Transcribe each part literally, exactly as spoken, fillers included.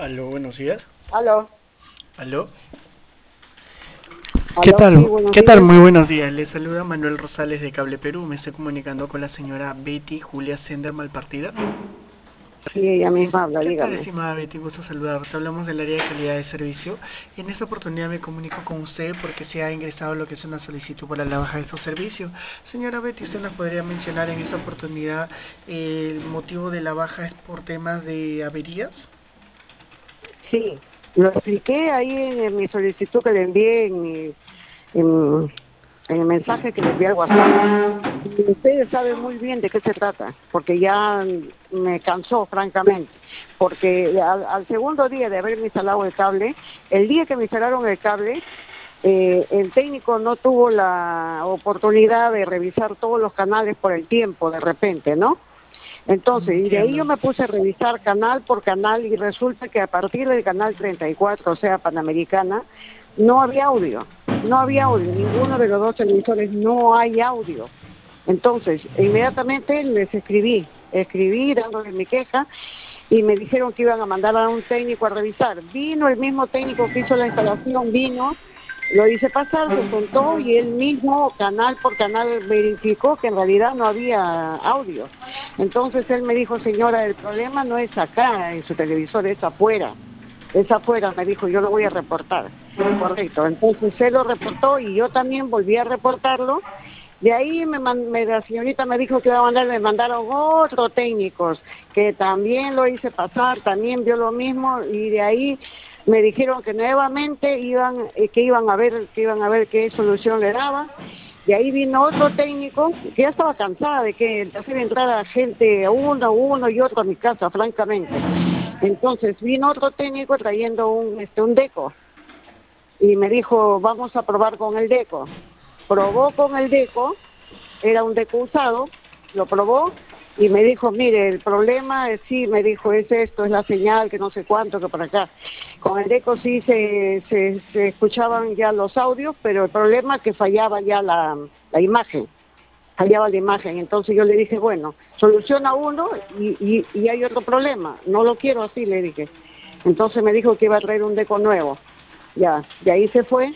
Aló, buenos días. Aló, Aló. ¿Qué aló, sí, tal? buenos ¿Qué tal? días. Muy buenos días. Les saluda Manuel Rosales de Cable Perú. Me estoy comunicando con la señora Betty Julia Sender Malpartida. Sí, ella misma habla, ¿Qué tal, dígame. estimada Betty? Gusto saludarte. Hablamos del área de calidad de servicio. En esta oportunidad me comunico con usted porque se ha ingresado lo que es una solicitud para la baja de su servicio. Señora Betty, ¿usted nos podría mencionar en esta oportunidad eh, el motivo de la baja es por temas de averías? Sí, lo expliqué ahí en, en mi solicitud que le envié en, mi- en, en el mensaje que le envié al WhatsApp. Y ustedes saben muy bien de qué se trata, porque ya me cansó, francamente. Porque al, al segundo día de haberme instalado el cable, el día que me instalaron el cable, eh, el técnico no tuvo la oportunidad de revisar todos los canales por el tiempo, de repente, ¿no? Entonces, y de ahí Entiendo. yo me puse a revisar canal por canal y resulta que a partir del canal treinta y cuatro, o sea, Panamericana, no había audio, no había audio, ninguno de los dos televisores no hay audio. Entonces, inmediatamente les escribí, escribí dándoles mi queja y me dijeron que iban a mandar a un técnico a revisar. Vino el mismo técnico que hizo la instalación, vino, lo hice pasar, se sentó y él mismo, canal por canal, verificó que en realidad no había audio. Entonces él me dijo, señora, el problema no es acá en su televisor, es afuera. Es afuera, me dijo, yo lo voy a reportar. Correcto. Entonces él lo reportó y yo también volví a reportarlo. De ahí me, man- me- la señorita me dijo que iba a mandar, me mandaron otros técnicos, que también lo hice pasar, también vio lo mismo, y de ahí me dijeron que nuevamente iban, eh, que iban a ver, que iban a ver qué solución le daba. De ahí vino otro técnico, que ya estaba cansada de que de hacer entrar a gente, a uno, uno y otro a mi casa, francamente. Entonces vino otro técnico trayendo un, este, un deco y me dijo, vamos a probar con el deco. Probó con el deco, era un deco usado, lo probó y me dijo, mire, el problema es sí, me dijo, es esto, es la señal, que no sé cuánto, que por acá. Con el deco sí se, se, se escuchaban ya los audios, pero el problema es que fallaba ya la, la imagen, fallaba la imagen. Entonces yo le dije, bueno, soluciona uno y, y, y hay otro problema, no lo quiero así, le dije. Entonces me dijo que iba a traer un deco nuevo. Ya, de ahí se fue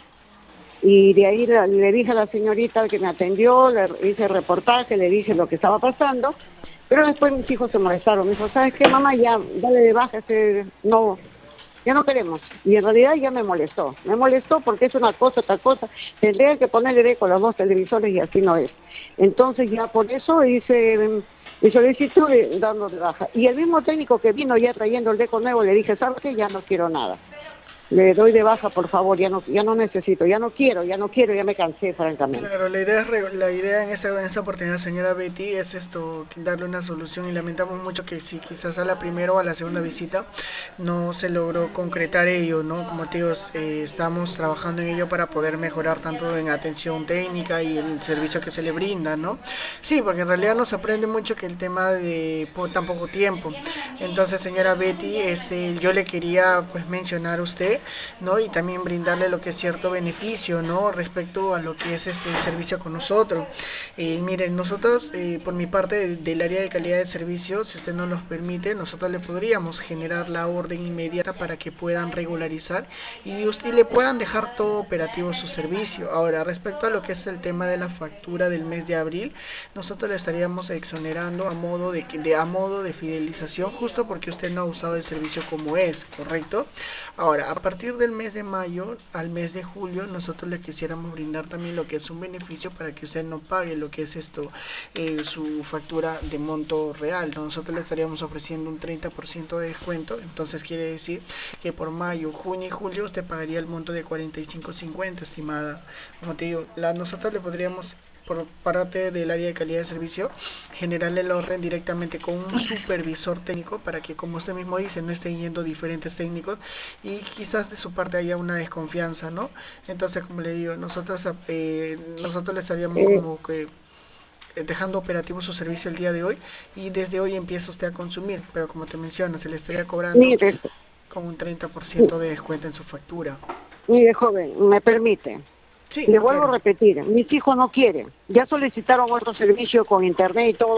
y de ahí le, le dije a la señorita que me atendió, le hice el reportaje, le dije lo que estaba pasando, pero después mis hijos se molestaron. Me dijo, ¿sabes qué, mamá? Ya, dale de baja, ese, no, ya no queremos. Y en realidad ya me molestó. Me molestó porque es una cosa, otra cosa. Tendría que ponerle deco a los dos televisores y así no es. Entonces ya por eso hice mm, mi solicitud de- dando de baja. Y el mismo técnico que vino ya trayendo el deco nuevo, le dije, ¿sabes qué? Ya no quiero nada. Le doy de baja, por favor, ya no, ya no necesito, ya no quiero, ya no quiero, ya me cansé, francamente. Claro, la idea, es re- la idea en esta, en esta oportunidad, señora Betty, es esto, darle una solución y lamentamos mucho que si quizás a la primera o a la segunda visita no se logró concretar ello, ¿no? Como te digo, eh, estamos trabajando en ello para poder mejorar tanto en atención técnica y el servicio que se le brinda, ¿no? Sí, porque en realidad nos sorprende mucho que el tema de po- tan poco tiempo. Entonces, señora Betty, este, yo le quería pues mencionar a usted, ¿no? Y también brindarle lo que es cierto beneficio, ¿no? Respecto a lo que es este servicio con nosotros. Eh, miren, nosotros, eh, por mi parte, del, del área de calidad de servicio, si usted nos lo permite, nosotros le podríamos generar la orden inmediata para que puedan regularizar y usted le puedan dejar todo operativo su servicio. Ahora, respecto a lo que es el tema de la factura del mes de abril, nosotros le estaríamos exonerando a modo de, de a modo de fidelización, justo porque usted no ha usado el servicio como es, ¿correcto? Ahora, a partir del mes de mayo al mes de julio, nosotros le quisiéramos brindar también lo que es un beneficio para que usted no pague lo que es esto, eh, su factura de monto real. Nosotros le estaríamos ofreciendo un treinta por ciento de descuento, entonces quiere decir que por mayo, junio y julio usted pagaría el monto de cuarenta y cinco cincuenta, estimada. Como te digo, la, nosotros le podríamos por parte del área de calidad de servicio, generarle el orden directamente con un supervisor técnico para que, como usted mismo dice, no estén yendo diferentes técnicos y quizás de su parte haya una desconfianza, ¿no? Entonces, como le digo, nosotros, eh, nosotros le estaríamos Eh, como que eh, dejando operativo su servicio el día de hoy y desde hoy empieza usted a consumir, pero como te menciono, se le estaría cobrando mire, con un treinta por ciento de descuento en su factura. mire, joven, me permite. Sí, Le vuelvo a claro. repetir, mis hijos no quieren. Ya solicitaron otro servicio con internet y todo,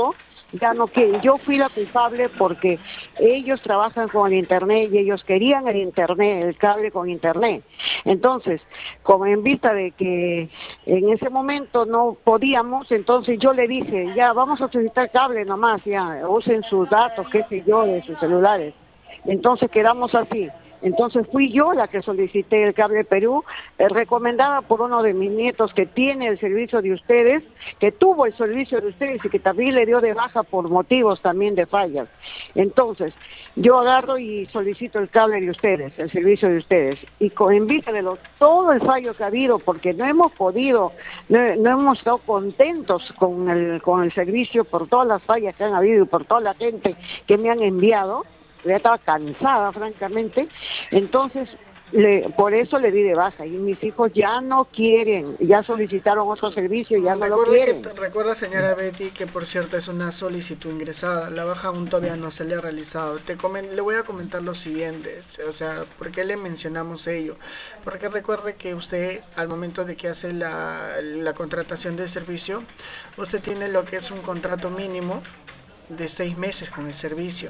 ya no quieren. Yo fui la culpable porque ellos trabajan con el internet y ellos querían el internet, el cable con internet. Entonces, como en vista de que en ese momento no podíamos, entonces yo le dije, ya vamos a solicitar cable nomás, ya usen sus datos, qué sé yo, de sus celulares. Entonces quedamos así. Entonces fui yo la que solicité el Cable Perú, eh, recomendada por uno de mis nietos que tiene el servicio de ustedes, que tuvo el servicio de ustedes y que también le dio de baja por motivos también de fallas. Entonces, yo agarro y solicito el cable de ustedes, el servicio de ustedes, y con en vista de lo, todo el fallo que ha habido, porque no hemos podido, no, no hemos estado contentos con el, con el servicio por todas las fallas que han habido y por toda la gente que me han enviado. Ya estaba cansada, francamente, entonces le, por eso le di de baja y mis hijos ya no quieren, ya solicitaron otro servicio y ya no lo Recuerde que, quieren. recuerda señora Betty que por cierto es una solicitud ingresada, la baja aún todavía no se le ha realizado. Te comen, le voy a comentar lo siguiente, o sea, ¿por qué le mencionamos ello? Porque recuerde que usted al momento de que hace la, la contratación del servicio, usted tiene lo que es un contrato mínimo de seis meses con el servicio.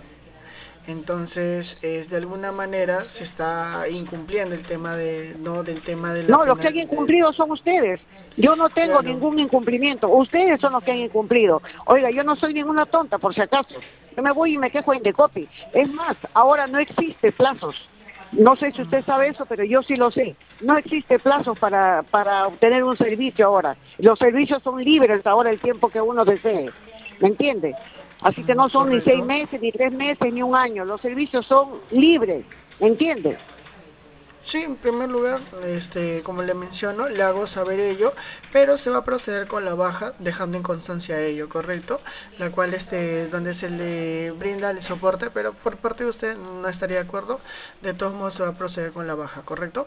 Entonces, es de alguna manera se está incumpliendo el tema de no del tema de la No, los que final han de, incumplido son ustedes. Yo no tengo claro. ningún incumplimiento. Ustedes son los que han incumplido. Oiga, yo no soy ninguna tonta, por si acaso. Yo me voy y me quejo en Decopi. Es más, ahora no existe plazos. No sé si usted sabe eso, pero yo sí lo sé. No existe plazos para, para obtener un servicio ahora. Los servicios son libres ahora el tiempo que uno desee. ¿Me entiende? Así que no son ni seis Correcto. meses, ni tres meses, ni un año. Los servicios son libres. ¿Me entiende? Sí, en primer lugar, este, como le menciono, le hago saber ello, pero se va a proceder con la baja, dejando en constancia ello, ¿correcto? La cual, este, donde se le brinda el soporte, pero por parte de usted no estaría de acuerdo, de todos modos se va a proceder con la baja, ¿correcto?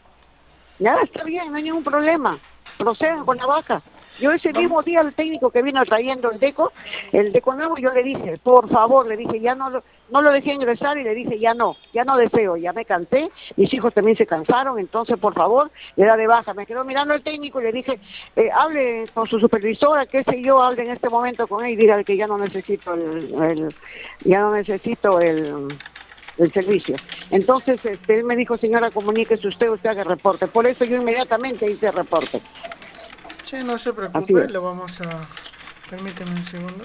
Ya está bien, no hay ningún problema. Procedan con la vaca. Yo ese Vamos. mismo día al técnico que vino trayendo el deco, el deco nuevo, yo le dije, por favor, le dije, ya no lo, no lo dejé ingresar y le dije, ya no, ya no deseo, ya me cansé, mis hijos también se cansaron, entonces por favor, le da de baja. Me quedó mirando el técnico y le dije, eh, hable con su supervisora, qué sé yo, hable en este momento con él y dígale que ya no necesito el, el ya no necesito el el servicio. Entonces, este, él me dijo, señora, comuníquese usted, usted haga reporte. Por eso yo inmediatamente hice reporte. Sí, no se Así preocupe, es. lo vamos a... Permíteme un segundo.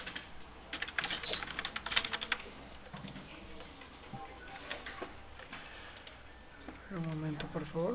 Un momento, por favor.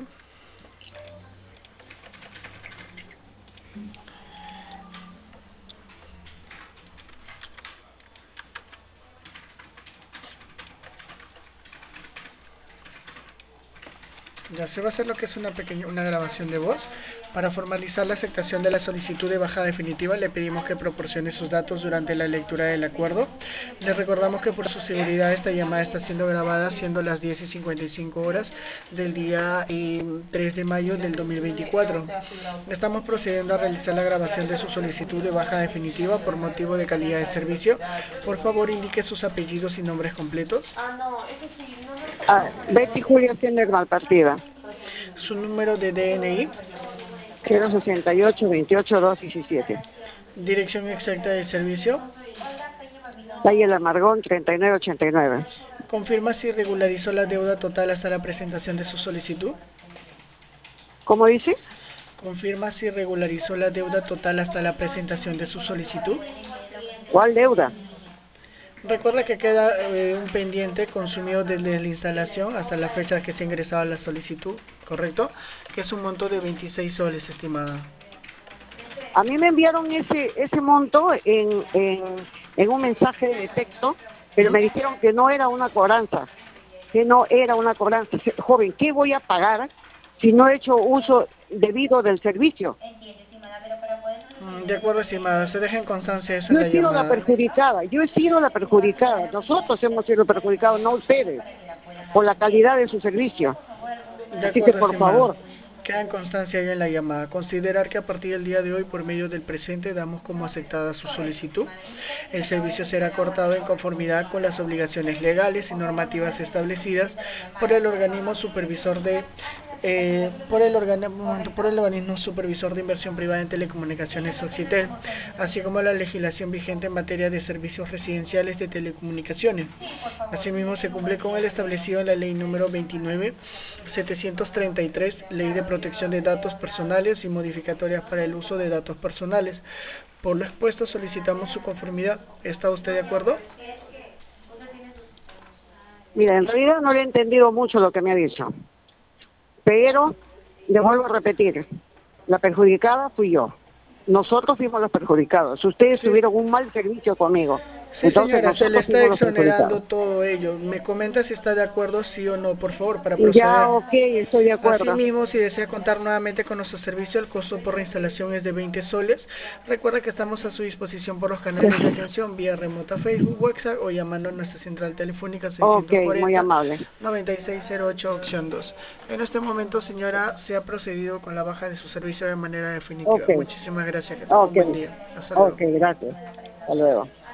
Ya se va a hacer lo que es una pequeña una grabación de voz. Para formalizar la aceptación de la solicitud de baja definitiva, le pedimos que proporcione sus datos durante la lectura del acuerdo. Le recordamos que por su seguridad esta llamada está siendo grabada, siendo las diez y cincuenta y cinco horas del día eh, tres de mayo del dos mil veinticuatro. Estamos procediendo a realizar la grabación de su solicitud de baja definitiva por motivo de calidad de servicio. Por favor, indique sus apellidos y nombres completos. Ah, Betty Julia Sender Malpartida. Su número de D N I. cero sesenta y ocho, veintiocho, dos diecisiete. Dirección exacta del servicio. Calle El Amargón, treinta y nueve ochenta y nueve. Confirma si regularizó la deuda total hasta la presentación de su solicitud. ¿Cómo dice? Confirma si regularizó la deuda total hasta la presentación de su solicitud. ¿Cuál deuda? Recuerda que queda eh, un pendiente consumido desde la instalación hasta la fecha que se ha ingresado la solicitud, ¿correcto? Que es un monto de veintiséis soles, estimada. A mí me enviaron ese ese monto en, en, en un mensaje de texto, pero ¿Mm? me dijeron que no era una cobranza, que no era una cobranza. Joven, ¿qué voy a pagar si no he hecho uso debido del servicio? De acuerdo, estimada, se deja en constancia eso en Yo la he sido la llamada. perjudicada, yo he sido la perjudicada, nosotros hemos sido perjudicados, no ustedes, por la calidad de su servicio. De Así que acuerdo, por estimada. favor, Queda en constancia ello en la llamada. Considerar que a partir del día de hoy, por medio del presente, damos como aceptada su solicitud. El servicio será cortado en conformidad con las obligaciones legales y normativas establecidas por el organismo supervisor de eh, por, el organismo, por el organismo supervisor de inversión privada en telecomunicaciones Oxitel, así como la legislación vigente en materia de servicios residenciales de telecomunicaciones. Asimismo, se cumple con el establecido en la ley número veintinueve mil setecientos treinta y tres, Ley de Protección de Datos Personales y modificatorias para el uso de datos personales. Por lo expuesto, solicitamos su conformidad. ¿Está usted de acuerdo? Mira, en realidad no le he entendido mucho lo que me ha dicho, pero le vuelvo a repetir, la perjudicada fui yo. Nosotros fuimos los perjudicados. Ustedes Sí. tuvieron un mal servicio conmigo. Sí, Entonces señora, se le nosotros está fuimos los exonerando perjudicados. todo ello. Me comenta si está de acuerdo, sí o no, por favor, para Ya, proceder. ok, estoy de acuerdo. Asimismo, si desea contar nuevamente con nuestro servicio, el costo por reinstalación es de veinte soles. Recuerda que estamos a su disposición por los canales de atención vía remota Facebook, WhatsApp o llamando a nuestra central telefónica Ok, muy seiscientos cuarenta, amable. noventa y seis cero ocho, opción dos. En este momento, señora, se ha procedido con la baja de su servicio de manera definitiva. Ok, Muchísimas gracias, que tenga un ok, buen día. Hasta luego. ok, gracias. Hasta luego.